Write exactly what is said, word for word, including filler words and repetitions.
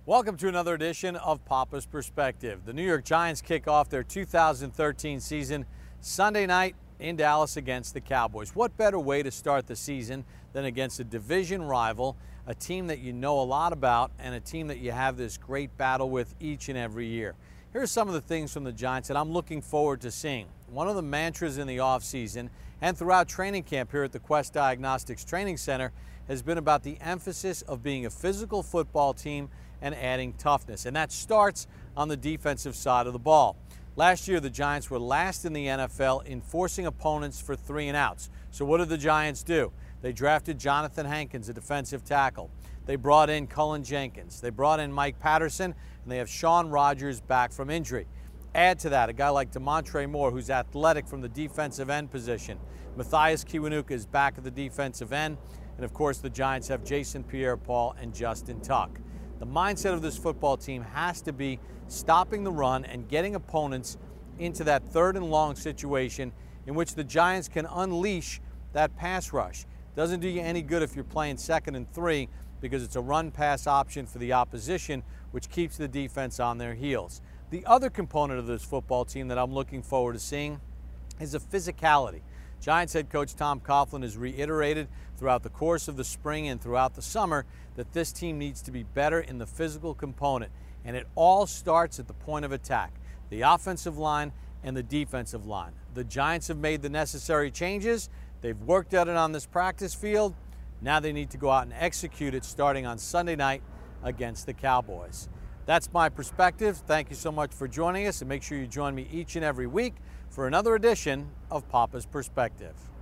Welcome to another edition of Papa's Perspective. The New York Giants kick off their two thousand thirteen season Sunday night in Dallas against the Cowboys. What better way to start the season than against a division rival, a team that you know a lot about, and a team that you have this great battle with each and every year. Here are some of the things from the Giants that I'm looking forward to seeing. One of the mantras in the offseason and throughout training camp here at the Quest Diagnostics Training Center has been about the emphasis of being a physical football team and adding toughness, and that starts on the defensive side of the ball. Last year, the Giants were last in the N F L in forcing opponents for three and outs. So what did the Giants do? They drafted Jonathan Hankins, a defensive tackle. They brought in Cullen Jenkins. They brought in Mike Patterson, and they have Shaun Rogers back from injury. Add to that a guy like Demontre Moore, who's athletic from the defensive end position. Mathias Kiwanuka is back at the defensive end. And of course, the Giants have Jason Pierre-Paul and Justin Tuck. The mindset of this football team has to be stopping the run and getting opponents into that third and long situation in which the Giants can unleash that pass rush. Doesn't do you any good if you're playing second and three because it's a run-pass option for the opposition, which keeps the defense on their heels. The other component of this football team that I'm looking forward to seeing is the physicality. Giants head coach Tom Coughlin has reiterated throughout the course of the spring and throughout the summer that this team needs to be better in the physical component, and it all starts at the point of attack, the offensive line and the defensive line. The Giants have made the necessary changes. They've worked at it on this practice field. Now they need to go out and execute it starting on Sunday night against the Cowboys. That's my perspective. Thank you so much for joining us, and make sure you join me each and every week for another edition of Papa's Perspective.